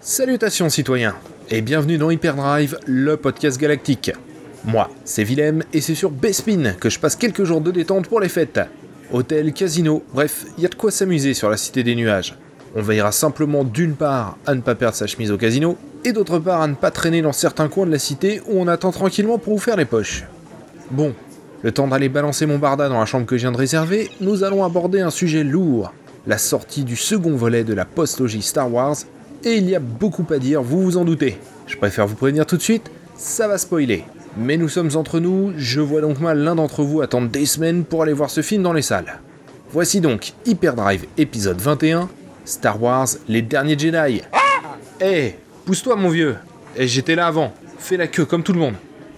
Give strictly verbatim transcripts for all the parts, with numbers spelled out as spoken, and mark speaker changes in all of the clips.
Speaker 1: Salutations citoyens, et bienvenue dans Hyperdrive, le podcast galactique. Moi, c'est Willem, et c'est sur Bespin que je passe quelques jours de détente pour les fêtes. Hôtel, casino, bref, y a de quoi s'amuser sur la Cité des Nuages. On veillera simplement d'une part à ne pas perdre sa chemise au casino, et d'autre part à ne pas traîner dans certains coins de la cité où on attend tranquillement pour vous faire les poches. Bon, le temps d'aller balancer mon barda dans la chambre que je viens de réserver, nous allons aborder un sujet lourd, la sortie du second volet de la postlogie Star Wars, et il y a beaucoup à dire, vous vous en doutez. Je préfère vous prévenir tout de suite, ça va spoiler. Mais nous sommes entre nous, je vois donc mal l'un d'entre vous attendre des semaines pour aller voir ce film dans les salles. Voici donc Hyperdrive épisode vingt et un, Star Wars, les derniers Jedi. Eh, hey, pousse-toi mon vieux. Hey, j'étais là avant, fais la queue comme tout le monde.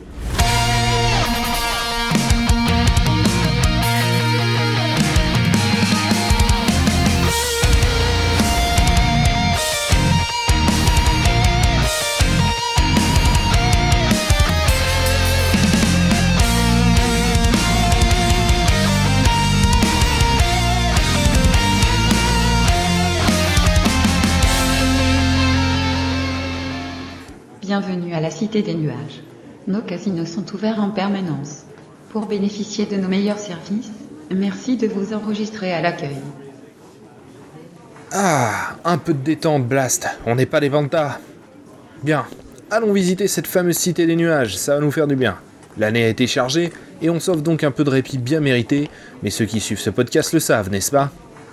Speaker 2: Bienvenue à la Cité des Nuages. Nos casinos sont ouverts en permanence. Pour bénéficier de nos meilleurs services, merci de vous enregistrer à l'accueil.
Speaker 1: Ah, un peu de détente, Blast, on n'est pas des bantas. Bien, allons visiter cette fameuse Cité des Nuages, ça va nous faire du bien. L'année a été chargée, et on s'offre donc un peu de répit bien mérité, mais ceux qui suivent ce podcast le savent, n'est-ce pas ?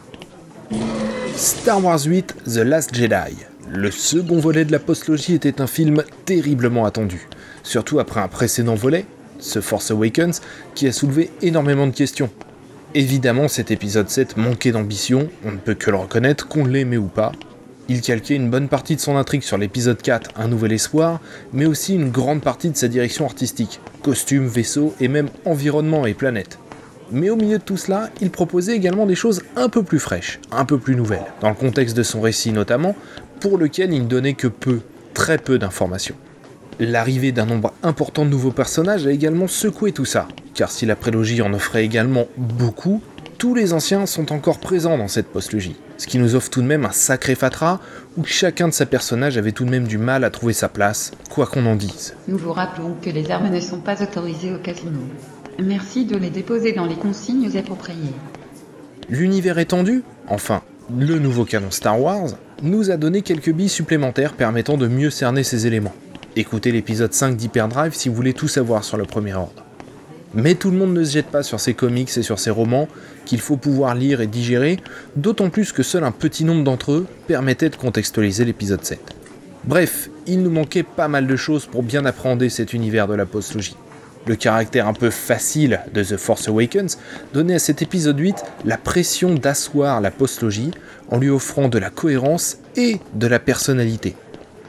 Speaker 1: Star Wars huit, The Last Jedi. Le second volet de la postlogie était un film terriblement attendu, surtout après un précédent volet, The Force Awakens, qui a soulevé énormément de questions. Évidemment, cet épisode sept manquait d'ambition, on ne peut que le reconnaître, qu'on l'aimait ou pas. Il calquait une bonne partie de son intrigue sur l'épisode quatre, Un Nouvel Espoir, mais aussi une grande partie de sa direction artistique, costumes, vaisseaux et même environnement et planète. Mais au milieu de tout cela, il proposait également des choses un peu plus fraîches, un peu plus nouvelles, dans le contexte de son récit notamment, pour lequel il ne donnait que peu, très peu d'informations. L'arrivée d'un nombre important de nouveaux personnages a également secoué tout ça, car si la prélogie en offrait également beaucoup, tous les anciens sont encore présents dans cette postlogie, ce qui nous offre tout de même un sacré fatras, où chacun de ses personnages avait tout de même du mal à trouver sa place, quoi qu'on en dise.
Speaker 2: Nous vous rappelons que les armes ne sont pas autorisées au casino. Merci de les déposer dans les consignes appropriées.
Speaker 1: L'univers étendu, enfin, le nouveau canon Star Wars, nous a donné quelques billes supplémentaires permettant de mieux cerner ces éléments. Écoutez l'épisode cinq d'Hyperdrive si vous voulez tout savoir sur le premier ordre. Mais tout le monde ne se jette pas sur ces comics et sur ces romans qu'il faut pouvoir lire et digérer, d'autant plus que seul un petit nombre d'entre eux permettait de contextualiser l'épisode sept. Bref, il nous manquait pas mal de choses pour bien appréhender cet univers de la postlogie. Le caractère un peu facile de The Force Awakens donnait à cet épisode huit la pression d'asseoir la postlogie en lui offrant de la cohérence et de la personnalité.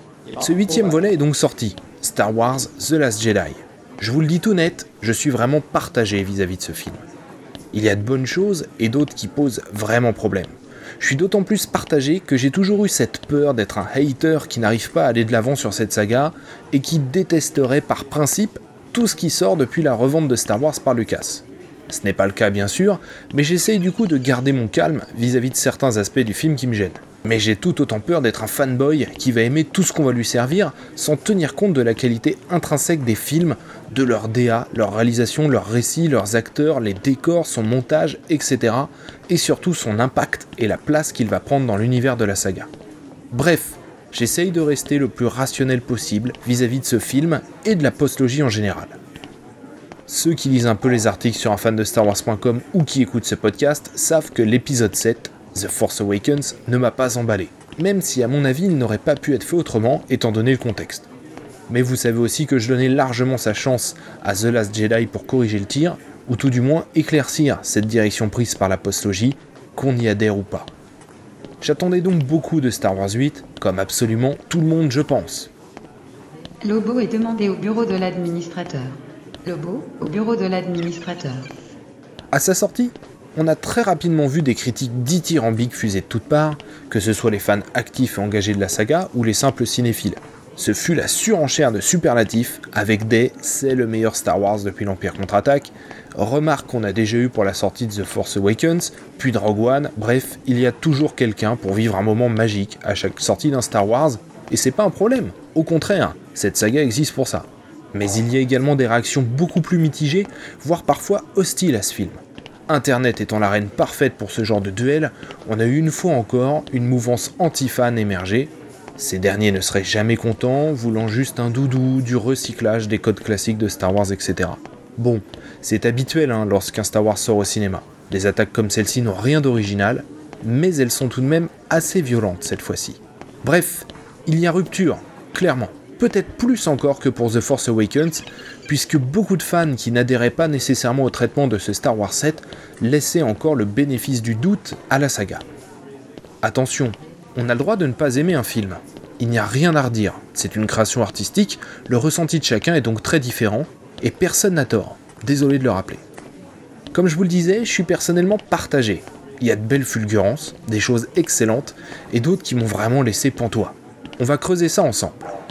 Speaker 1: Ce huitième volet est donc sorti, Star Wars The Last Jedi. Je vous le dis tout net, je suis vraiment partagé vis-à-vis de ce film. Il y a de bonnes choses et d'autres qui posent vraiment problème. Je suis d'autant plus partagé que j'ai toujours eu cette peur d'être un hater qui n'arrive pas à aller de l'avant sur cette saga et qui détesterait par principe tout ce qui sort depuis la revente de Star Wars par Lucas. Ce n'est pas le cas bien sûr, mais j'essaye du coup de garder mon calme vis-à-vis de certains aspects du film qui me gênent. Mais j'ai tout autant peur d'être un fanboy qui va aimer tout ce qu'on va lui servir sans tenir compte de la qualité intrinsèque des films, de leur D A, leur réalisation, leurs récits, leurs acteurs, les décors, son montage, et cetera. Et surtout son impact et la place qu'il va prendre dans l'univers de la saga. Bref, j'essaye de rester le plus rationnel possible vis-à-vis de ce film et de la postlogie en général. Ceux qui lisent un peu les articles sur un fan de Star Wars point com ou qui écoutent ce podcast savent que l'épisode sept, The Force Awakens, ne m'a pas emballé, même si à mon avis il n'aurait pas pu être fait autrement étant donné le contexte. Mais vous savez aussi que je donnais largement sa chance à The Last Jedi pour corriger le tir, ou tout du moins éclaircir cette direction prise par la postlogie, qu'on y adhère ou pas. J'attendais donc beaucoup de Star Wars huit, comme absolument tout le monde je pense.
Speaker 2: Lobo est demandé au bureau de l'administrateur. Lobo, au bureau de l'administrateur.
Speaker 1: À sa sortie, on a très rapidement vu des critiques dithyrambiques fuser de toutes parts, que ce soit les fans actifs et engagés de la saga ou les simples cinéphiles. Ce fut la surenchère de superlatifs, avec des « c'est le meilleur Star Wars depuis l'Empire contre-attaque », remarque qu'on a déjà eu pour la sortie de The Force Awakens, puis de Rogue One, bref, il y a toujours quelqu'un pour vivre un moment magique à chaque sortie d'un Star Wars, et c'est pas un problème. Au contraire, cette saga existe pour ça. Mais il y a également des réactions beaucoup plus mitigées, voire parfois hostiles à ce film. Internet étant l'arène parfaite pour ce genre de duel, on a eu une fois encore une mouvance anti-fan émerger. Ces derniers ne seraient jamais contents, voulant juste un doudou, du recyclage des codes classiques de Star Wars, et cetera. Bon, c'est habituel hein, lorsqu'un Star Wars sort au cinéma. Des attaques comme celle-ci n'ont rien d'original, mais elles sont tout de même assez violentes cette fois-ci. Bref, il y a rupture, clairement. Peut-être plus encore que pour The Force Awakens, puisque beaucoup de fans qui n'adhéraient pas nécessairement au traitement de ce Star Wars sept laissaient encore le bénéfice du doute à la saga. Attention, on a le droit de ne pas aimer un film. Il n'y a rien à redire, c'est une création artistique, le ressenti de chacun est donc très différent, et personne n'a tort, désolé de le rappeler. Comme je vous le disais, je suis personnellement partagé. Il y a de belles fulgurances, des choses excellentes, et d'autres qui m'ont vraiment laissé pantois. On va creuser ça ensemble.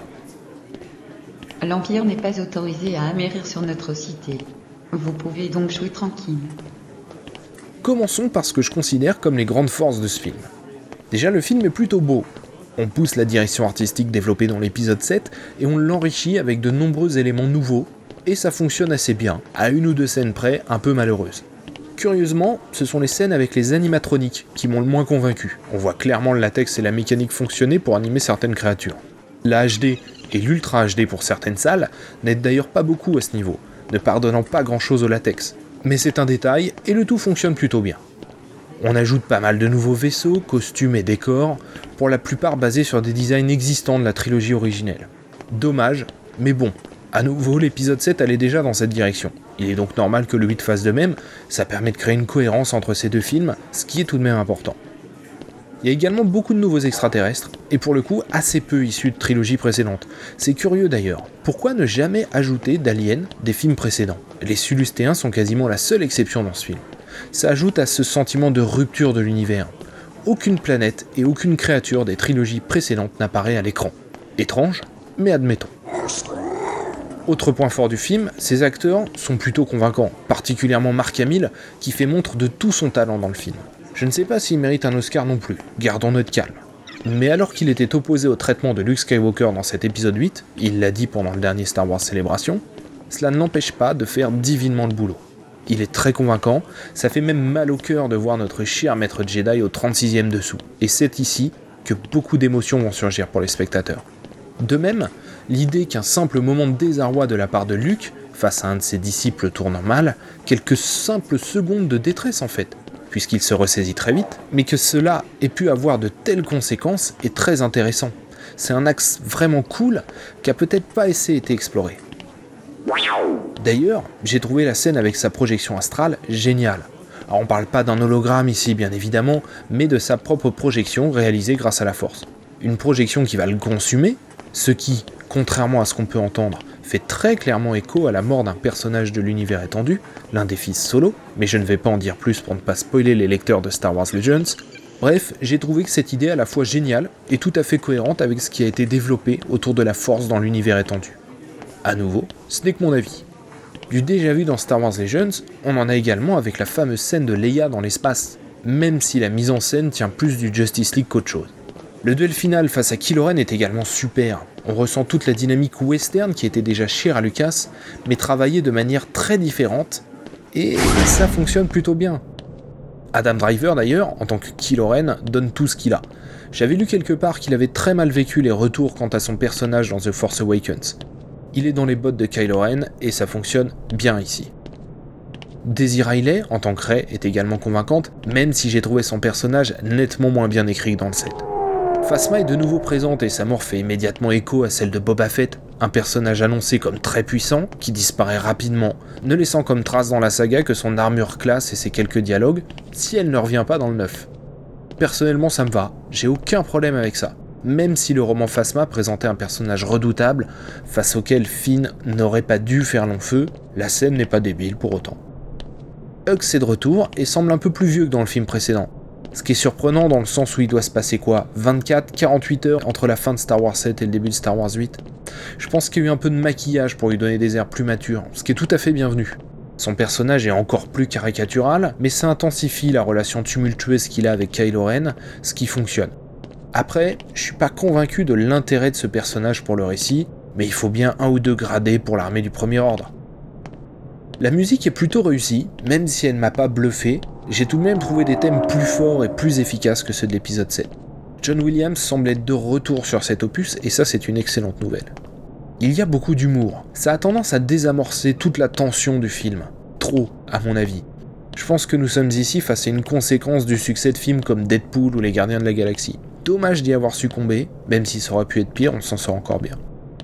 Speaker 2: L'Empire n'est pas autorisé à amérir sur notre cité. Vous pouvez donc jouer tranquille.
Speaker 1: Commençons par ce que je considère comme les grandes forces de ce film. Déjà, le film est plutôt beau. On pousse la direction artistique développée dans l'épisode sept et on l'enrichit avec de nombreux éléments nouveaux, et ça fonctionne assez bien, à une ou deux scènes près un peu malheureuses. Curieusement, ce sont les scènes avec les animatroniques qui m'ont le moins convaincu. On voit clairement le latex et la mécanique fonctionner pour animer certaines créatures. La H D et l'Ultra H D pour certaines salles n'aident d'ailleurs pas beaucoup à ce niveau, ne pardonnant pas grand chose au latex. Mais c'est un détail, et le tout fonctionne plutôt bien. On ajoute pas mal de nouveaux vaisseaux, costumes et décors, pour la plupart basés sur des designs existants de la trilogie originelle. Dommage, mais bon, à nouveau l'épisode sept allait déjà dans cette direction. Il est donc normal que le huit fasse de même, ça permet de créer une cohérence entre ces deux films, ce qui est tout de même important. Il y a également beaucoup de nouveaux extraterrestres, et pour le coup assez peu issus de trilogies précédentes. C'est curieux d'ailleurs, pourquoi ne jamais ajouter d'aliens des films précédents ? Les Sulustéens sont quasiment la seule exception dans ce film. Ça ajoute à ce sentiment de rupture de l'univers. Aucune planète et aucune créature des trilogies précédentes n'apparaît à l'écran. Étrange, mais admettons. Autre point fort du film, ses acteurs sont plutôt convaincants, particulièrement Mark Hamill, qui fait montre de tout son talent dans le film. Je ne sais pas s'il mérite un Oscar non plus, gardons notre calme. Mais alors qu'il était opposé au traitement de Luke Skywalker dans cet épisode huit, il l'a dit pendant le dernier Star Wars Célébration, cela ne l'empêche pas de faire divinement le boulot. Il est très convaincant, ça fait même mal au cœur de voir notre cher maître Jedi au trente-sixième dessous, et c'est ici que beaucoup d'émotions vont surgir pour les spectateurs. De même, l'idée qu'un simple moment de désarroi de la part de Luke, face à un de ses disciples tournant mal, quelques simples secondes de détresse en fait, puisqu'il se ressaisit très vite, mais que cela ait pu avoir de telles conséquences est très intéressant. C'est un axe vraiment cool qui a peut-être pas assez été exploré. D'ailleurs, j'ai trouvé la scène avec sa projection astrale géniale. Alors on parle pas d'un hologramme ici bien évidemment, mais de sa propre projection réalisée grâce à la force. Une projection qui va le consumer, ce qui, contrairement à ce qu'on peut entendre, fait très clairement écho à la mort d'un personnage de l'univers étendu, l'un des fils Solo, mais je ne vais pas en dire plus pour ne pas spoiler les lecteurs de Star Wars Legends. Bref, j'ai trouvé que cette idée à la fois géniale et tout à fait cohérente avec ce qui a été développé autour de la force dans l'univers étendu. À nouveau, ce n'est que mon avis. Du déjà vu dans Star Wars Legends, on en a également avec la fameuse scène de Leia dans l'espace, même si la mise en scène tient plus du Justice League qu'autre chose. Le duel final face à Kylo Ren est également super. On ressent toute la dynamique western qui était déjà chère à Lucas, mais travaillée de manière très différente, et ça fonctionne plutôt bien. Adam Driver d'ailleurs, en tant que Kylo Ren, donne tout ce qu'il a. J'avais lu quelque part qu'il avait très mal vécu les retours quant à son personnage dans The Force Awakens. Il est dans les bottes de Kylo Ren, et ça fonctionne bien ici. Daisy Ridley, en tant que Rey, est également convaincante, même si j'ai trouvé son personnage nettement moins bien écrit que dans le set. Phasma est de nouveau présente et sa mort fait immédiatement écho à celle de Boba Fett, un personnage annoncé comme très puissant, qui disparaît rapidement, ne laissant comme trace dans la saga que son armure classe et ses quelques dialogues, si elle ne revient pas dans le neuf. Personnellement ça me va, j'ai aucun problème avec ça, même si le roman Phasma présentait un personnage redoutable, face auquel Finn n'aurait pas dû faire long feu, la scène n'est pas débile pour autant. Hux est de retour et semble un peu plus vieux que dans le film précédent. Ce qui est surprenant dans le sens où il doit se passer quoi, vingt-quatre à quarante-huit heures entre la fin de Star Wars sept et le début de Star Wars huit. Je pense qu'il y a eu un peu de maquillage pour lui donner des airs plus matures, ce qui est tout à fait bienvenu. Son personnage est encore plus caricatural, mais ça intensifie la relation tumultueuse qu'il a avec Kylo Ren, ce qui fonctionne. Après, je suis pas convaincu de l'intérêt de ce personnage pour le récit, mais il faut bien un ou deux gradés pour l'armée du Premier Ordre. La musique est plutôt réussie, même si elle m'a pas bluffé, j'ai tout de même trouvé des thèmes plus forts et plus efficaces que ceux de l'épisode sept. John Williams semble être de retour sur cet opus, et ça c'est une excellente nouvelle. Il y a beaucoup d'humour, ça a tendance à désamorcer toute la tension du film. Trop, à mon avis. Je pense que nous sommes ici face à une conséquence du succès de films comme Deadpool ou Les Gardiens de la Galaxie. Dommage d'y avoir succombé, même si ça aurait pu être pire, on s'en sort encore bien.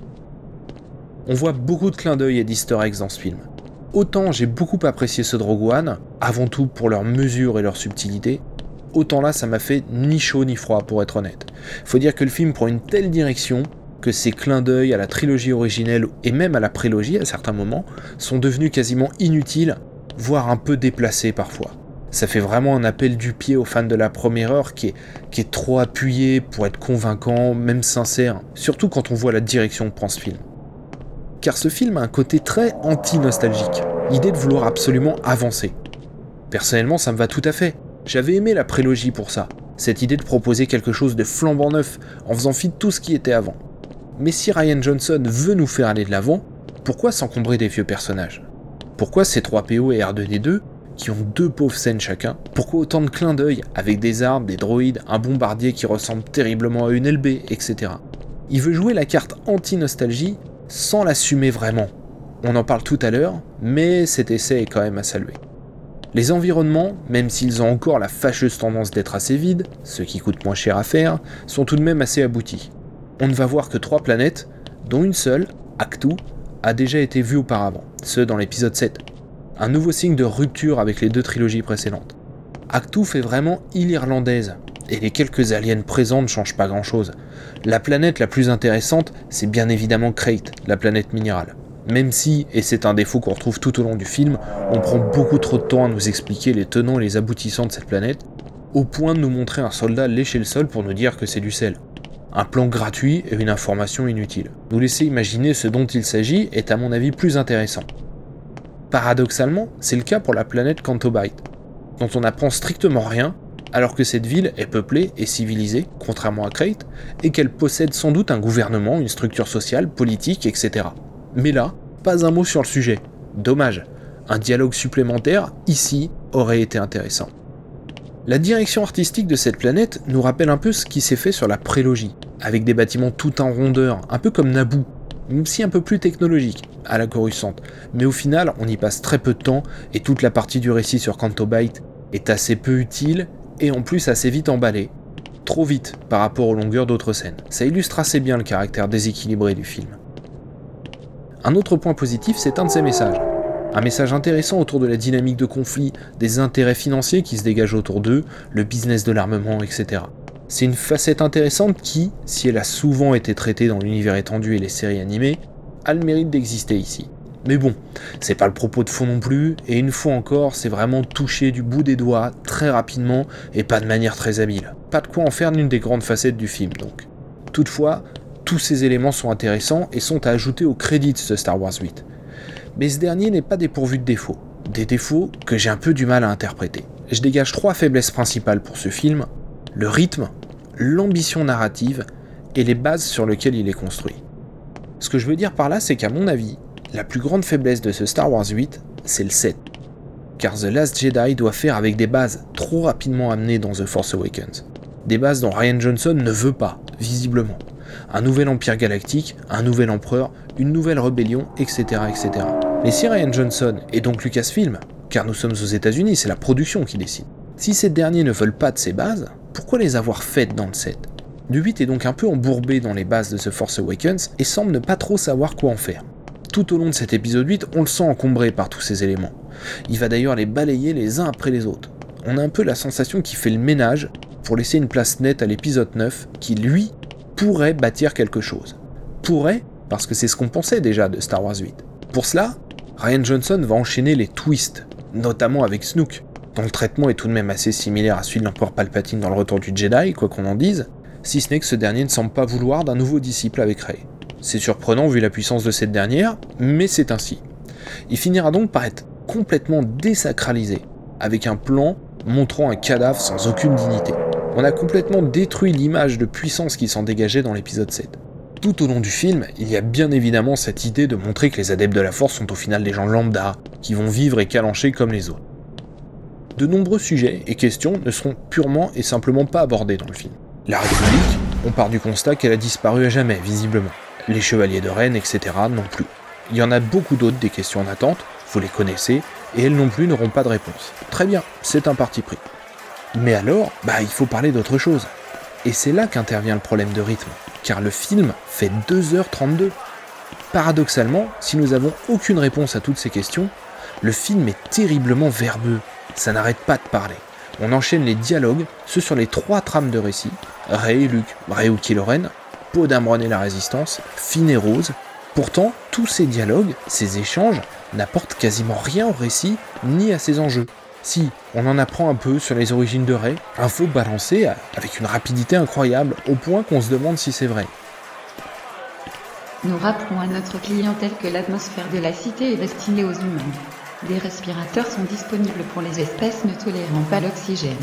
Speaker 1: On voit beaucoup de clins d'œil et d'easter eggs dans ce film. Autant j'ai beaucoup apprécié ceux de Rogue One, avant tout pour leur mesure et leur subtilité, autant là ça m'a fait ni chaud ni froid pour être honnête. Faut dire que le film prend une telle direction que ces clins d'œil à la trilogie originelle et même à la prélogie à certains moments sont devenus quasiment inutiles, voire un peu déplacés parfois. Ça fait vraiment un appel du pied aux fans de la première heure qui est, qui est trop appuyé pour être convaincant, même sincère, surtout quand on voit la direction que prend ce film. Car ce film a un côté très anti-nostalgique, l'idée de vouloir absolument avancer. Personnellement, ça me va tout à fait. J'avais aimé la prélogie pour ça, cette idée de proposer quelque chose de flambant neuf en faisant fi de tout ce qui était avant. Mais si Rian Johnson veut nous faire aller de l'avant, pourquoi s'encombrer des vieux personnages ? Pourquoi C trois P O et R deux D deux, qui ont deux pauvres scènes chacun ? Pourquoi autant de clins d'œil avec des armes, des droïdes, un bombardier qui ressemble terriblement à une L B, et cetera. Il veut jouer la carte anti-nostalgie sans l'assumer vraiment. On en parle tout à l'heure, mais cet essai est quand même à saluer. Les environnements, même s'ils ont encore la fâcheuse tendance d'être assez vides, ce qui coûte moins cher à faire, sont tout de même assez aboutis. On ne va voir que trois planètes, dont une seule, Ahch-To, a déjà été vue auparavant, ce dans l'épisode sept. Un nouveau signe de rupture avec les deux trilogies précédentes. Ahch-To fait vraiment île irlandaise, et les quelques aliens présents ne changent pas grand chose. La planète la plus intéressante, c'est bien évidemment Crait, la planète minérale. Même si, et c'est un défaut qu'on retrouve tout au long du film, on prend beaucoup trop de temps à nous expliquer les tenants et les aboutissants de cette planète, au point de nous montrer un soldat lécher le sol pour nous dire que c'est du sel. Un plan gratuit et une information inutile. Nous laisser imaginer ce dont il s'agit est à mon avis plus intéressant. Paradoxalement, c'est le cas pour la planète Canto Bight, dont on n'apprend strictement rien, alors que cette ville est peuplée et civilisée, contrairement à Crait, et qu'elle possède sans doute un gouvernement, une structure sociale, politique, et cetera. Mais là, pas un mot sur le sujet. Dommage. Un dialogue supplémentaire, ici, aurait été intéressant. La direction artistique de cette planète nous rappelle un peu ce qui s'est fait sur la prélogie, avec des bâtiments tout en rondeur, un peu comme Naboo, mais aussi un peu plus technologique, à la Coruscant. Mais au final, on y passe très peu de temps, et toute la partie du récit sur Canto Bight est assez peu utile, et en plus assez vite emballée. Trop vite par rapport aux longueurs d'autres scènes. Ça illustre assez bien le caractère déséquilibré du film. Un autre point positif, c'est un de ses messages. Un message intéressant autour de la dynamique de conflit, des intérêts financiers qui se dégagent autour d'eux, le business de l'armement, et cetera. C'est une facette intéressante qui, si elle a souvent été traitée dans l'univers étendu et les séries animées, a le mérite d'exister ici. Mais bon, c'est pas le propos de fond non plus, et une fois encore, c'est vraiment touché du bout des doigts, très rapidement, et pas de manière très habile. Pas de quoi en faire l'une des grandes facettes du film, donc. Toutefois, tous ces éléments sont intéressants et sont à ajouter aux crédits de Star Wars huit. Mais ce dernier n'est pas dépourvu de défauts. Des défauts que j'ai un peu du mal à interpréter. Je dégage trois faiblesses principales pour ce film, le rythme, l'ambition narrative et les bases sur lesquelles il est construit. Ce que je veux dire par là, c'est qu'à mon avis, la plus grande faiblesse de ce Star Wars huit, c'est le sept. Car The Last Jedi doit faire avec des bases trop rapidement amenées dans The Force Awakens. Des bases dont Rian Johnson ne veut pas, visiblement. Un nouvel empire galactique, un nouvel empereur, une nouvelle rébellion, et cetera et cetera. Mais si Rian Johnson, et donc Lucasfilm, car nous sommes aux États-Unis, c'est la production qui décide, si ces derniers ne veulent pas de ces bases, pourquoi les avoir faites dans le sept ? Le huit est donc un peu embourbé dans les bases de The Force Awakens et semble ne pas trop savoir quoi en faire. Tout au long de cet épisode huit, on le sent encombré par tous ces éléments. Il va d'ailleurs les balayer les uns après les autres. On a un peu la sensation qu'il fait le ménage pour laisser une place nette à l'épisode neuf qui, lui, pourrait bâtir quelque chose. Pourrait, parce que c'est ce qu'on pensait déjà de Star Wars huit. Pour cela, Rian Johnson va enchaîner les twists, notamment avec Snoke, dont le traitement est tout de même assez similaire à celui de l'empereur Palpatine dans le Retour du Jedi, quoi qu'on en dise, si ce n'est que ce dernier ne semble pas vouloir d'un nouveau disciple avec Rey. C'est surprenant vu la puissance de cette dernière, mais c'est ainsi. Il finira donc par être complètement désacralisé, avec un plan montrant un cadavre sans aucune dignité. On a complètement détruit l'image de puissance qui s'en dégageait dans l'épisode sept. Tout au long du film, il y a bien évidemment cette idée de montrer que les adeptes de la Force sont au final des gens lambda, qui vont vivre et calancher comme les autres. De nombreux sujets et questions ne seront purement et simplement pas abordés dans le film. La République, on part du constat qu'elle a disparu à jamais, visiblement. Les Chevaliers de Rennes, et cetera non plus. Il y en a beaucoup d'autres des questions en attente, vous les connaissez, et elles non plus n'auront pas de réponse. Très bien, c'est un parti pris. Mais alors, bah il faut parler d'autre chose. Et c'est là qu'intervient le problème de rythme, car le film fait deux heures trente-deux. Paradoxalement, si nous n'avons aucune réponse à toutes ces questions, le film est terriblement verbeux, ça n'arrête pas de parler. On enchaîne les dialogues, ceux sur les trois trames de récit, Rey et Luke, Rey ou Kylo Ren, Poe Dameron et la Résistance, Finn et Rose. Pourtant, tous ces dialogues, ces échanges, n'apportent quasiment rien au récit, ni à ses enjeux. Si, on en apprend un peu sur les origines de Rey, info balancée avec une rapidité incroyable, au point qu'on se demande si c'est vrai.
Speaker 2: Nous rappelons à notre clientèle que l'atmosphère de la cité est destinée aux humains. Des respirateurs sont disponibles pour les espèces ne tolérant pas l'oxygène.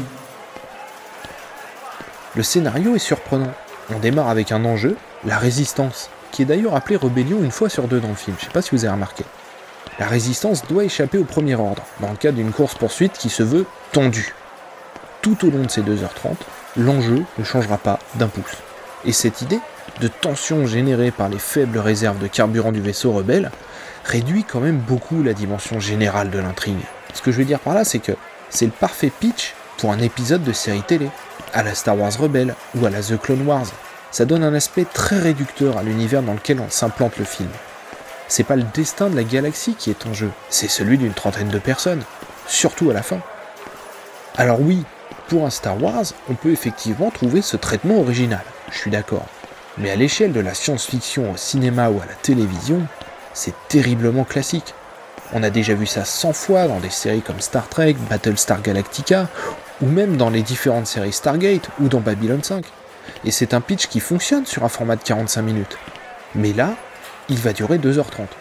Speaker 1: Le scénario est surprenant. On démarre avec un enjeu, la Résistance, qui est d'ailleurs appelée Rébellion une fois sur deux dans le film, je sais pas si vous avez remarqué. La Résistance doit échapper au Premier Ordre, dans le cadre d'une course-poursuite qui se veut tendue. Tout au long de ces deux heures trente, l'enjeu ne changera pas d'un pouce. Et cette idée de tension générée par les faibles réserves de carburant du vaisseau rebelle réduit quand même beaucoup la dimension générale de l'intrigue. Ce que je veux dire par là, c'est que c'est le parfait pitch pour un épisode de série télé, à la Star Wars Rebelle ou à la The Clone Wars. Ça donne un aspect très réducteur à l'univers dans lequel on s'implante le film. C'est pas le destin de la galaxie qui est en jeu, c'est celui d'une trentaine de personnes, surtout à la fin. Alors oui, pour un Star Wars, on peut effectivement trouver ce traitement original, je suis d'accord. Mais à l'échelle de la science-fiction au cinéma ou à la télévision, c'est terriblement classique. On a déjà vu ça cent fois dans des séries comme Star Trek, Battlestar Galactica, ou même dans les différentes séries Stargate ou dans Babylon cinq. Et c'est un pitch qui fonctionne sur un format de quarante-cinq minutes. Mais là, il va durer deux heures trente.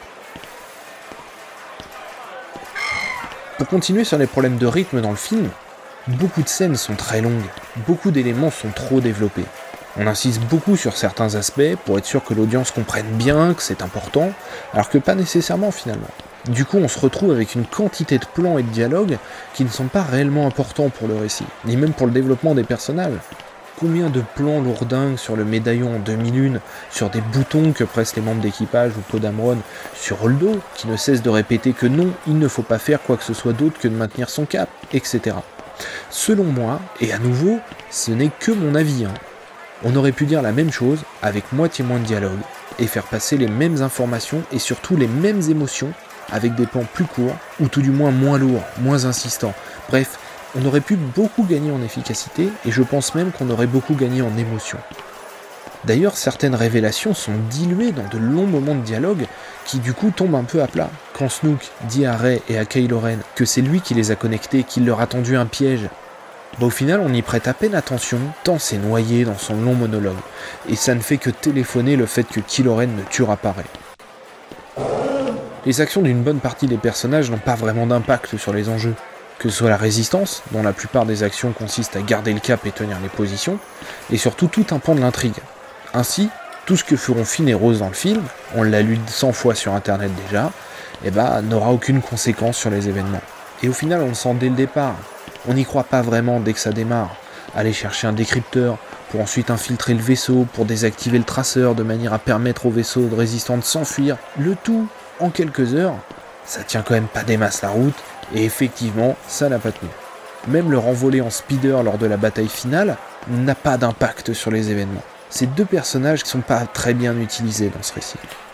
Speaker 1: Pour continuer sur les problèmes de rythme dans le film, beaucoup de scènes sont très longues, beaucoup d'éléments sont trop développés. On insiste beaucoup sur certains aspects pour être sûr que l'audience comprenne bien que c'est important, alors que pas nécessairement finalement. Du coup, on se retrouve avec une quantité de plans et de dialogues qui ne sont pas réellement importants pour le récit, ni même pour le développement des personnages. Combien de plans lourdingues sur le médaillon en deux mille un, sur des boutons que pressent les membres d'équipage ou Poe Dameron, sur Holdo, qui ne cesse de répéter que non, il ne faut pas faire quoi que ce soit d'autre que de maintenir son cap, et cetera. Selon moi, et à nouveau, ce n'est que mon avis, hein, on aurait pu dire la même chose avec moitié moins de dialogue, et faire passer les mêmes informations et surtout les mêmes émotions avec des plans plus courts, ou tout du moins moins lourds, moins insistants. Bref, on aurait pu beaucoup gagner en efficacité, et je pense même qu'on aurait beaucoup gagné en émotion. D'ailleurs, certaines révélations sont diluées dans de longs moments de dialogue qui du coup tombent un peu à plat. Quand Snoke dit à Rey et à Kylo Ren que c'est lui qui les a connectés, qu'il leur a tendu un piège, bah au final on y prête à peine attention, tant c'est noyé dans son long monologue, et ça ne fait que téléphoner le fait que Kylo Ren ne tuera pas Rey. Les actions d'une bonne partie des personnages n'ont pas vraiment d'impact sur les enjeux. Que ce soit la Résistance, dont la plupart des actions consistent à garder le cap et tenir les positions, et surtout tout un pan de l'intrigue. Ainsi, tout ce que feront Finn et Rose dans le film, on l'a lu cent fois sur internet déjà, eh ben, n'aura aucune conséquence sur les événements. Et au final, on le sent dès le départ. On n'y croit pas vraiment dès que ça démarre. Aller chercher un décrypteur, pour ensuite infiltrer le vaisseau, pour désactiver le traceur de manière à permettre au vaisseau de résistant de s'enfuir, le tout en quelques heures, ça tient quand même pas des masses la route, et effectivement, ça n'a pas tenu. Même le renvoler en speeder lors de la bataille finale n'a pas d'impact sur les événements. Ces deux personnages qui sont pas très bien utilisés dans ce récit.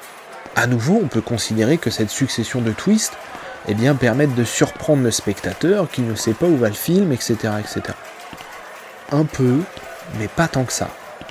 Speaker 1: À nouveau, on peut considérer que cette succession de twists eh bien, permettent de surprendre le spectateur qui ne sait pas où va le film, et cetera, et cetera. Un peu, mais pas tant que ça.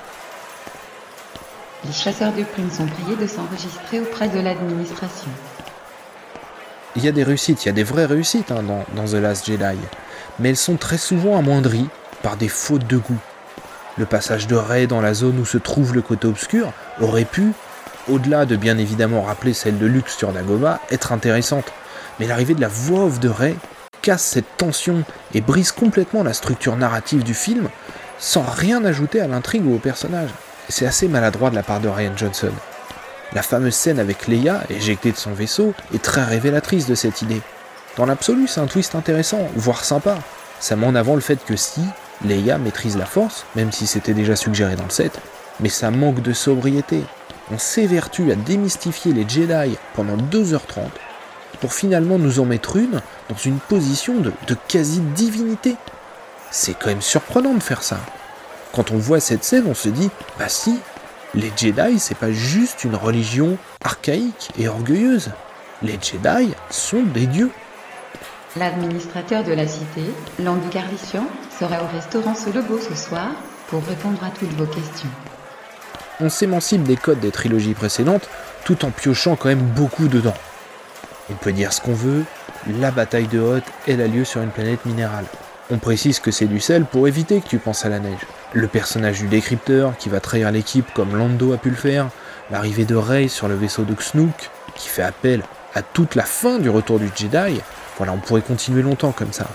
Speaker 2: Les chasseurs de plumes sont priés de s'enregistrer auprès de l'administration.
Speaker 1: Il y a des réussites, il y a des vraies réussites hein, dans, dans The Last Jedi, mais elles sont très souvent amoindries par des fautes de goût. Le passage de Rey dans la zone où se trouve le côté obscur aurait pu, au-delà de bien évidemment rappeler celle de Luke sur Dagobah, être intéressante. Mais l'arrivée de la voix off de Rey casse cette tension et brise complètement la structure narrative du film sans rien ajouter à l'intrigue ou au personnage. Et c'est assez maladroit de la part de Rian Johnson. La fameuse scène avec Leia, éjectée de son vaisseau, est très révélatrice de cette idée. Dans l'absolu, c'est un twist intéressant, voire sympa. Ça met en avant le fait que si, Leia maîtrise la force, même si c'était déjà suggéré dans le set, mais ça manque de sobriété. On s'évertue à démystifier les Jedi pendant deux heures trente, pour finalement nous en mettre une dans une position de, de quasi-divinité. C'est quand même surprenant de faire ça. Quand on voit cette scène, on se dit, bah si, les Jedi, c'est pas juste une religion archaïque et orgueilleuse. Les Jedi sont des dieux.
Speaker 2: L'administrateur de la cité, Lando Calrissian, sera au restaurant Solobo ce soir pour répondre à toutes vos questions.
Speaker 1: On s'émancipe des codes des trilogies précédentes tout en piochant quand même beaucoup dedans. On peut dire ce qu'on veut, la bataille de Hoth, elle a lieu sur une planète minérale. On précise que c'est du sel pour éviter que tu penses à la neige. Le personnage du décrypteur qui va trahir l'équipe comme Lando a pu le faire, l'arrivée de Rey sur le vaisseau de Snoke qui fait appel à toute la fin du retour du Jedi, voilà, on pourrait continuer longtemps comme ça.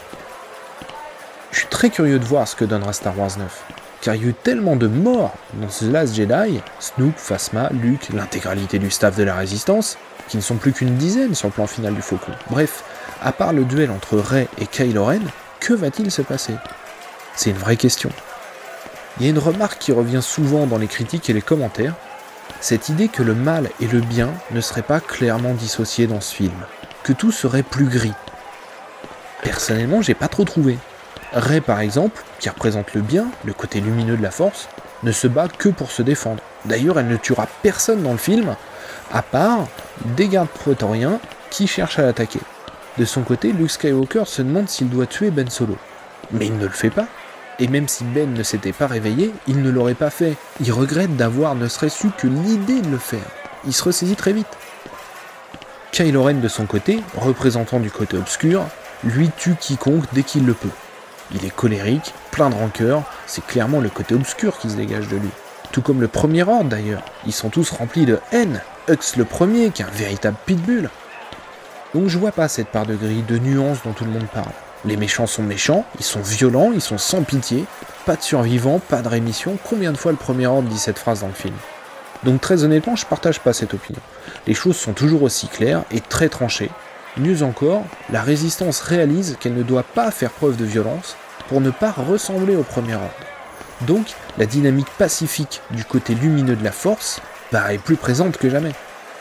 Speaker 1: Je suis très curieux de voir ce que donnera Star Wars neuf, car il y a eu tellement de morts dans The Last Jedi, Snoke, Phasma, Luke, l'intégralité du staff de la Résistance, qui ne sont plus qu'une dizaine sur le plan final du Faucon. Bref, à part le duel entre Rey et Kylo Ren, que va-t-il se passer ? C'est une vraie question. Il y a une remarque qui revient souvent dans les critiques et les commentaires, cette idée que le mal et le bien ne seraient pas clairement dissociés dans ce film, que tout serait plus gris. Personnellement, j'ai pas trop trouvé. Rey, par exemple, qui représente le bien, le côté lumineux de la force, ne se bat que pour se défendre. D'ailleurs, elle ne tuera personne dans le film, à part des gardes prétoriens qui cherchent à l'attaquer. De son côté, Luke Skywalker se demande s'il doit tuer Ben Solo. Mais il ne le fait pas. Et même si Ben ne s'était pas réveillé, il ne l'aurait pas fait. Il regrette d'avoir ne serait-ce eu que l'idée de le faire. Il se ressaisit très vite. Kylo Ren, de son côté, représentant du côté obscur, lui tue quiconque dès qu'il le peut. Il est colérique, plein de rancœur, c'est clairement le côté obscur qui se dégage de lui. Tout comme le Premier Ordre d'ailleurs, ils sont tous remplis de haine. Hux le Premier, qui est un véritable pitbull. Donc je vois pas cette part de gris, de nuances dont tout le monde parle. Les méchants sont méchants, ils sont violents, ils sont sans pitié, pas de survivants, pas de rémission. Combien de fois le Premier Ordre dit cette phrase dans le film ? Donc très honnêtement, je partage pas cette opinion. Les choses sont toujours aussi claires et très tranchées. Mieux encore, la Résistance réalise qu'elle ne doit pas faire preuve de violence pour ne pas ressembler au Premier Ordre. Donc, la dynamique pacifique du côté lumineux de la Force bah, est plus présente que jamais.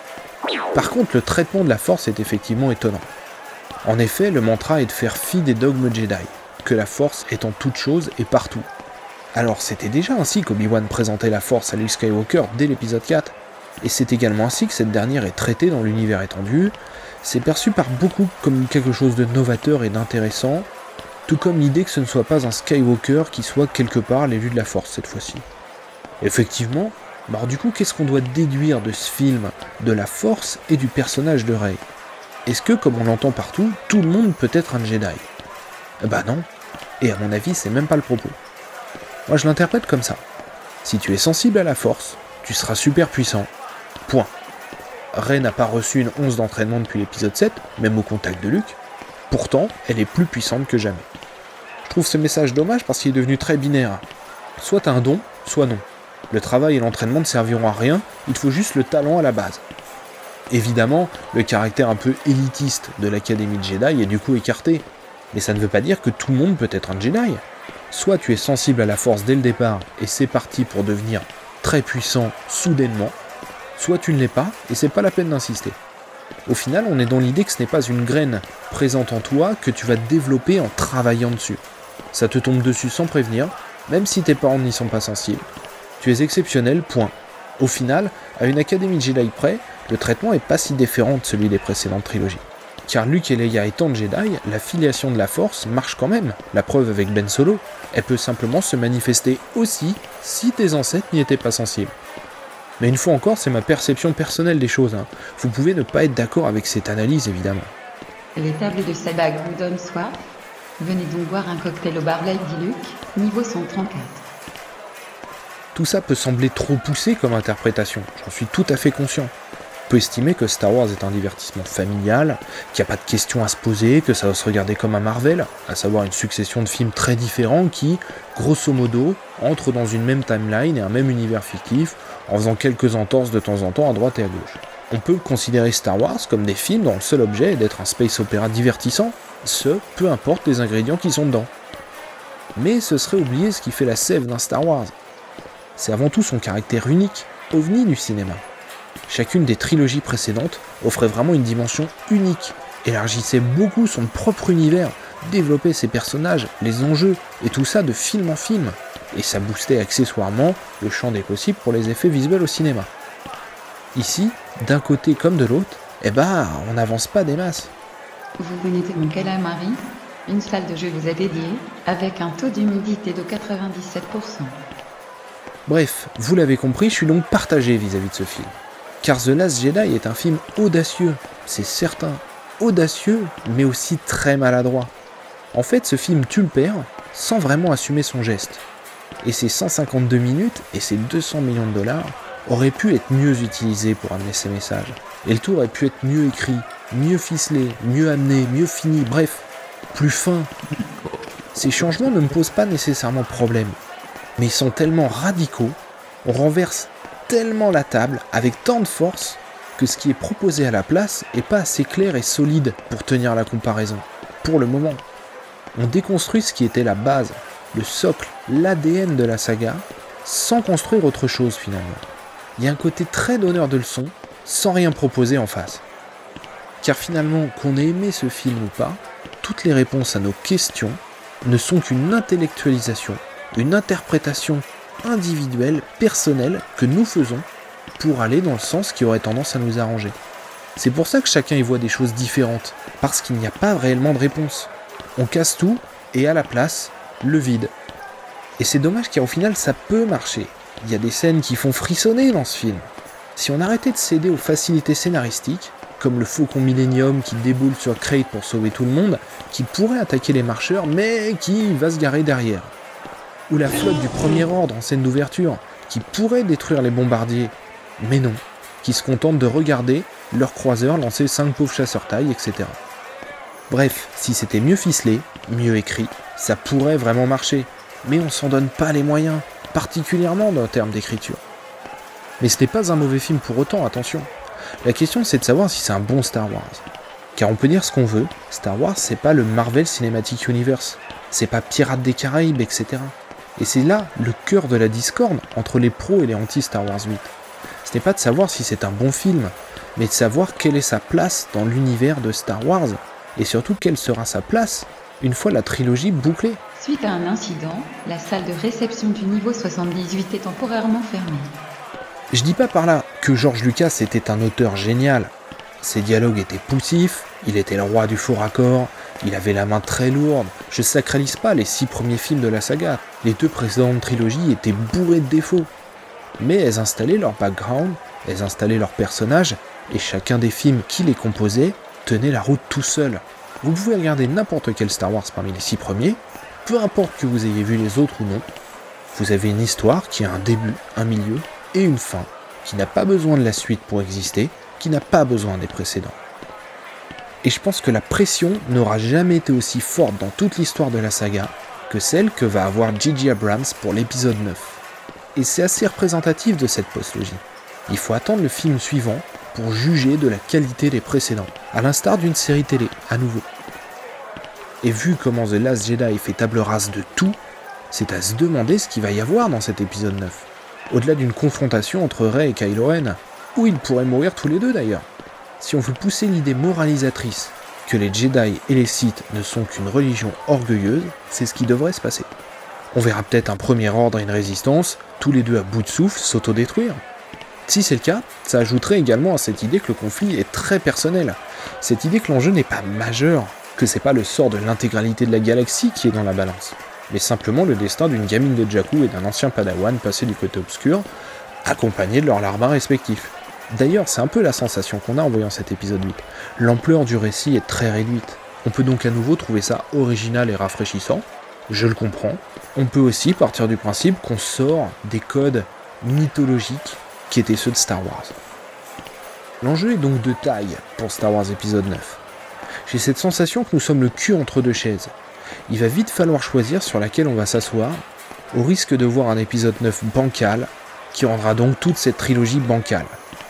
Speaker 1: Par contre, le traitement de la Force est effectivement étonnant. En effet, le mantra est de faire fi des dogmes Jedi, que la Force est en toute chose et partout. Alors c'était déjà ainsi qu'Obi-Wan présentait la Force à Luke Skywalker dès l'épisode quatre, et c'est également ainsi que cette dernière est traitée dans l'univers étendu. C'est perçu par beaucoup comme quelque chose de novateur et d'intéressant, tout comme l'idée que ce ne soit pas un Skywalker qui soit quelque part l'élu de la Force cette fois-ci. Effectivement, alors du coup, qu'est-ce qu'on doit déduire de ce film, de la Force et du personnage de Rey ? Est-ce que, comme on l'entend partout, tout le monde peut être un Jedi ? Bah non, et à mon avis, c'est même pas le propos. Moi, je l'interprète comme ça. Si tu es sensible à la Force, tu seras super puissant. Point. Rey n'a pas reçu une once d'entraînement depuis l'épisode sept, même au contact de Luke. Pourtant, elle est plus puissante que jamais. Je trouve ce message dommage parce qu'il est devenu très binaire. Soit t'as un don, soit non. Le travail et l'entraînement ne serviront à rien, il faut juste le talent à la base. Évidemment, le caractère un peu élitiste de l'Académie Jedi est du coup écarté, mais ça ne veut pas dire que tout le monde peut être un Jedi. Soit tu es sensible à la Force dès le départ, et c'est parti pour devenir très puissant soudainement, soit tu ne l'es pas, et c'est pas la peine d'insister. Au final, on est dans l'idée que ce n'est pas une graine présente en toi que tu vas développer en travaillant dessus. Ça te tombe dessus sans prévenir, même si tes parents n'y sont pas sensibles. Tu es exceptionnel, point. Au final, à une Académie Jedi près, le traitement est pas si différent de celui des précédentes trilogies. Car Luke et Leia étant Jedi, la filiation de la Force marche quand même. La preuve avec Ben Solo, elle peut simplement se manifester aussi si tes ancêtres n'y étaient pas sensibles. Mais une fois encore, c'est ma perception personnelle des choses. Hein. Vous pouvez ne pas être d'accord avec cette analyse, évidemment.
Speaker 2: Les tables de sabak vous donnent soif. Venez donc boire un cocktail au bar Lady Luke, niveau cent trente-quatre.
Speaker 1: Tout ça peut sembler trop poussé comme interprétation, j'en suis tout à fait conscient. On peut estimer que Star Wars est un divertissement familial, qu'il n'y a pas de questions à se poser, que ça va se regarder comme un Marvel, à savoir une succession de films très différents qui, grosso modo, entrent dans une même timeline et un même univers fictif, en faisant quelques entorses de temps en temps à droite et à gauche. On peut considérer Star Wars comme des films dont le seul objet est d'être un space opéra divertissant, ce, peu importe les ingrédients qui sont dedans. Mais ce serait oublier ce qui fait la sève d'un Star Wars. C'est avant tout son caractère unique, ovni du cinéma. Chacune des trilogies précédentes offrait vraiment une dimension unique, élargissait beaucoup son propre univers, développait ses personnages, les enjeux, et tout ça de film en film. Et ça boostait accessoirement le champ des possibles pour les effets visuels au cinéma. Ici, d'un côté comme de l'autre, eh ben, on n'avance pas des masses.
Speaker 2: Vous venez de mon calamari, une salle de jeu vous est dédiée, avec un taux d'humidité de quatre-vingt-dix-sept pour cent.
Speaker 1: Bref, vous l'avez compris, je suis donc partagé vis-à-vis de ce film. Car The Last Jedi est un film audacieux, c'est certain. Audacieux, mais aussi très maladroit. En fait, ce film tue le père sans vraiment assumer son geste. Et ses cent cinquante-deux minutes et ses deux cents millions de dollars auraient pu être mieux utilisés pour amener ces messages. Et le tout aurait pu être mieux écrit, mieux ficelé, mieux amené, mieux fini, bref, plus fin. Ces changements ne me posent pas nécessairement problème, mais ils sont tellement radicaux, on renverse tellement la table avec tant de force que ce qui est proposé à la place est pas assez clair et solide pour tenir la comparaison. Pour le moment, on déconstruit ce qui était la base, le socle, l'A D N de la saga, sans construire autre chose finalement. Il y a un côté très donneur de leçons, sans rien proposer en face. Car finalement, qu'on ait aimé ce film ou pas, toutes les réponses à nos questions ne sont qu'une intellectualisation, une interprétation individuelle, personnelle, que nous faisons pour aller dans le sens qui aurait tendance à nous arranger. C'est pour ça que chacun y voit des choses différentes, parce qu'il n'y a pas réellement de réponse. On casse tout, et à la place, le vide. Et c'est dommage car au final ça peut marcher. Il y a des scènes qui font frissonner dans ce film. Si on arrêtait de céder aux facilités scénaristiques, comme le Faucon Millennium qui déboule sur Crait pour sauver tout le monde, qui pourrait attaquer les marcheurs mais qui va se garer derrière. Ou la flotte du Premier Ordre en scène d'ouverture, qui pourrait détruire les bombardiers, mais non, qui se contentent de regarder leurs croiseurs lancer cinq pauvres chasseurs-taille, et cetera. Bref, si c'était mieux ficelé, mieux écrit, ça pourrait vraiment marcher, mais on s'en donne pas les moyens, particulièrement en termes d'écriture. Mais ce n'est pas un mauvais film pour autant, attention. La question c'est de savoir si c'est un bon Star Wars. Car on peut dire ce qu'on veut, Star Wars c'est pas le Marvel Cinematic Universe, c'est pas Pirates des Caraïbes, et cetera. Et c'est là le cœur de la discorde entre les pros et les anti-Star Wars huit. Ce n'est pas de savoir si c'est un bon film, mais de savoir quelle est sa place dans l'univers de Star Wars, et surtout quelle sera sa place une fois la trilogie bouclée.
Speaker 2: Suite à un incident, la salle de réception du niveau soixante-dix-huit est temporairement fermée.
Speaker 1: Je dis pas par là que George Lucas était un auteur génial. Ses dialogues étaient poussifs, il était le roi du faux raccord, il avait la main très lourde. Je sacralise pas les six premiers films de la saga, les deux précédentes trilogies étaient bourrées de défauts. Mais elles installaient leur background, elles installaient leurs personnages, et chacun des films qui les composaient tenait la route tout seul. Vous pouvez regarder n'importe quel Star Wars parmi les six premiers, peu importe que vous ayez vu les autres ou non, vous avez une histoire qui a un début, un milieu et une fin, qui n'a pas besoin de la suite pour exister, qui n'a pas besoin des précédents. Et je pense que la pression n'aura jamais été aussi forte dans toute l'histoire de la saga que celle que va avoir J J Abrams pour l'épisode neuf. Et c'est assez représentatif de cette postlogie. Il faut attendre le film suivant pour juger de la qualité des précédents, à l'instar d'une série télé, à nouveau. Et vu comment The Last Jedi fait table rase de tout, c'est à se demander ce qu'il va y avoir dans cet épisode neuf. Au-delà d'une confrontation entre Rey et Kylo Ren, où ils pourraient mourir tous les deux d'ailleurs. Si on veut pousser l'idée moralisatrice que les Jedi et les Sith ne sont qu'une religion orgueilleuse, c'est ce qui devrait se passer. On verra peut-être un premier ordre et une résistance, tous les deux à bout de souffle, s'autodétruire. Si c'est le cas, ça ajouterait également à cette idée que le conflit est très personnel. Cette idée que l'enjeu n'est pas majeur, que c'est pas le sort de l'intégralité de la galaxie qui est dans la balance, mais simplement le destin d'une gamine de Jakku et d'un ancien padawan passé du côté obscur, accompagnés de leurs larbins respectifs. D'ailleurs, c'est un peu la sensation qu'on a en voyant cet épisode huit. L'ampleur du récit est très réduite. On peut donc à nouveau trouver ça original et rafraîchissant, je le comprends. On peut aussi partir du principe qu'on sort des codes mythologiques qui étaient ceux de Star Wars. L'enjeu est donc de taille pour Star Wars épisode neuf. J'ai cette sensation que nous sommes le cul entre deux chaises. Il va vite falloir choisir sur laquelle on va s'asseoir, au risque de voir un épisode neuf bancal, qui rendra donc toute cette trilogie bancale.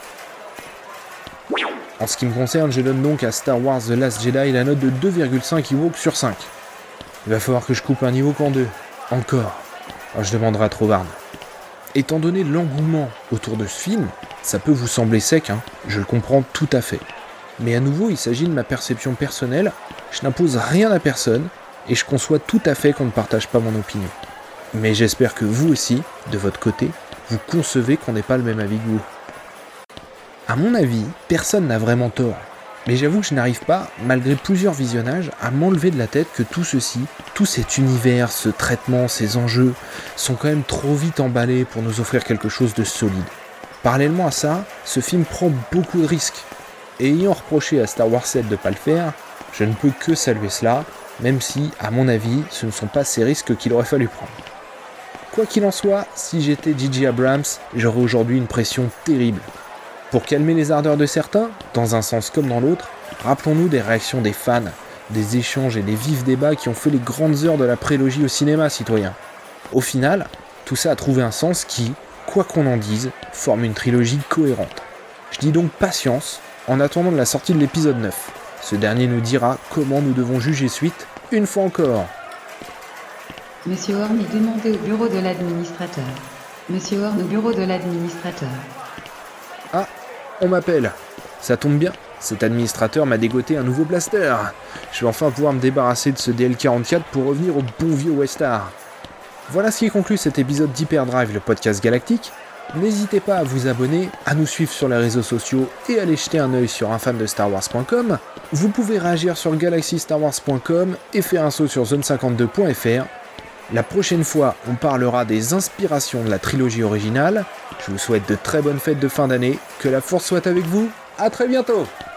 Speaker 1: En ce qui me concerne, je donne donc à Star Wars The Last Jedi la note de deux virgule cinq Ewoks sur cinq. Il va falloir que je coupe un Ewok en deux. Encore. Alors je demanderai à Trovarne. Étant donné l'engouement autour de ce film, ça peut vous sembler sec, hein, je le comprends tout à fait. Mais à nouveau, il s'agit de ma perception personnelle, je n'impose rien à personne, et je conçois tout à fait qu'on ne partage pas mon opinion. Mais j'espère que vous aussi, de votre côté, vous concevez qu'on n'ait pas le même avis que vous. À mon avis, personne n'a vraiment tort. Mais j'avoue que je n'arrive pas, malgré plusieurs visionnages, à m'enlever de la tête que tout ceci, tout cet univers, ce traitement, ces enjeux, sont quand même trop vite emballés pour nous offrir quelque chose de solide. Parallèlement à ça, ce film prend beaucoup de risques. Et ayant reproché à Star Wars sept de ne pas le faire, je ne peux que saluer cela, même si, à mon avis, ce ne sont pas ces risques qu'il aurait fallu prendre. Quoi qu'il en soit, si j'étais J J Abrams, j'aurais aujourd'hui une pression terrible. Pour calmer les ardeurs de certains, dans un sens comme dans l'autre, rappelons-nous des réactions des fans, des échanges et des vifs débats qui ont fait les grandes heures de la prélogie au cinéma, citoyens. Au final, tout ça a trouvé un sens qui, quoi qu'on en dise, forme une trilogie cohérente. Je dis donc patience, en attendant de la sortie de l'épisode neuf. Ce dernier nous dira comment nous devons juger suite, une fois encore.
Speaker 2: Monsieur Horn est demandé au bureau de l'administrateur. Monsieur Horn au bureau de l'administrateur.
Speaker 1: Ah, on m'appelle. Ça tombe bien, cet administrateur m'a dégoté un nouveau blaster. Je vais enfin pouvoir me débarrasser de ce D L quarante-quatre pour revenir au bon vieux Westar. Voilà ce qui conclut cet épisode d'Hyperdrive, le podcast galactique. N'hésitez pas à vous abonner, à nous suivre sur les réseaux sociaux et à aller jeter un œil sur un fan de Star Wars point com. Vous pouvez réagir sur galaxy star wars point com et faire un saut sur zone cinquante-deux point f r. La prochaine fois, on parlera des inspirations de la trilogie originale. Je vous souhaite de très bonnes fêtes de fin d'année, que la force soit avec vous, à très bientôt!